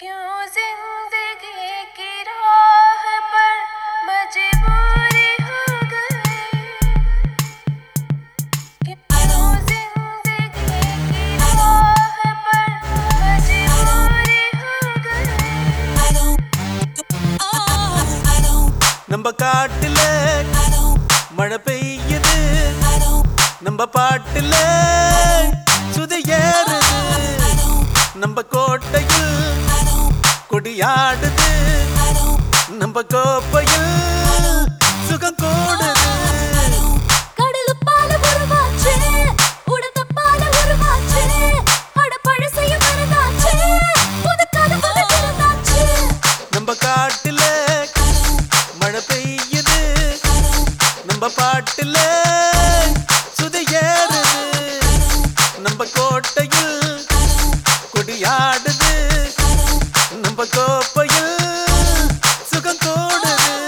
क्यों जिंदगी की राह पर मजबूरी हो गई कि क्यों जिंदगी की राह पर मजबूरी हो गई நம்ம காட்டுல மழை பெய்யுது நம்ம பாட்டுல சுதையேறுது நம்ம கோட்டையில் கொடியாடுது நம்ம கோப்பையில் சுகம் கூடுது நம்ம காட்டுல மழை பெய்யுது நம்ம பாட்டுல சுதையேறுது நம்ம கோட்டையில் கொடியாடுது நம்ம கோப்பையில் சுகம் கூடுது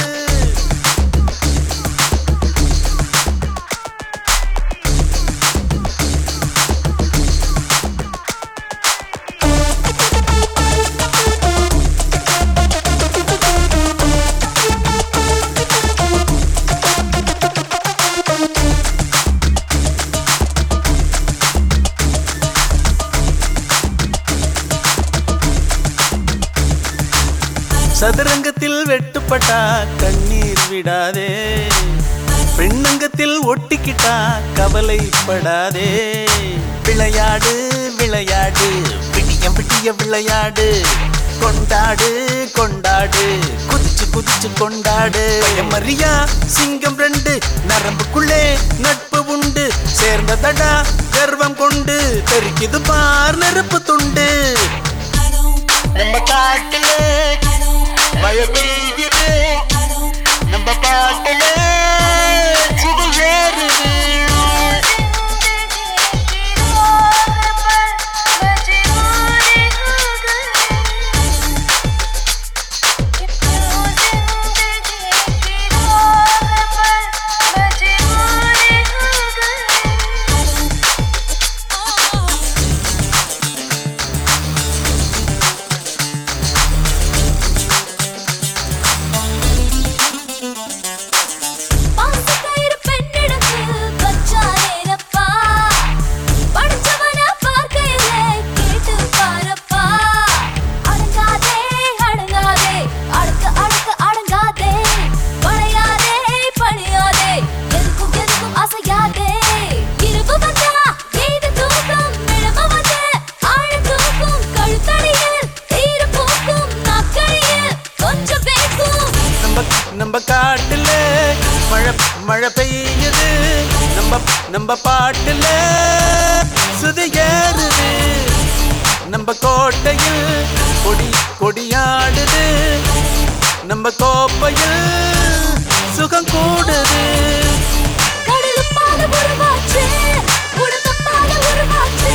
சதுரங்கத்தில் வெட்டுப்பட்டா கண்ணீர் விடாதே பெண்ணங்கத்தில் ஒட்டிக்கிட்டா கவலைப்படாதே விளையாடு விளையாடு விடியம் விடிய விளையாடு கொண்டாடு கொண்டாடு குதிச்சு குதிச்சு கொண்டாடு மரியா சிங்கம் ரெண்டு நரம்புக்குள்ளே நட்பு உண்டு சேர்ந்ததடா கர்வம் கொண்டு தெரிக்குது பார் நெருப்பு துண்டு நம்ம காட்டுல மழை பெய்யுது நம்ம பாட்டுல சுதையேறுது நம்ம காட்டுல மழை பெய்யுது நம்ம பாட்டுல சுதையேறுது நம்ம கோட்டையில் கொடியாடுது நம்ம கோப்பையில் சுகம் கூடுது.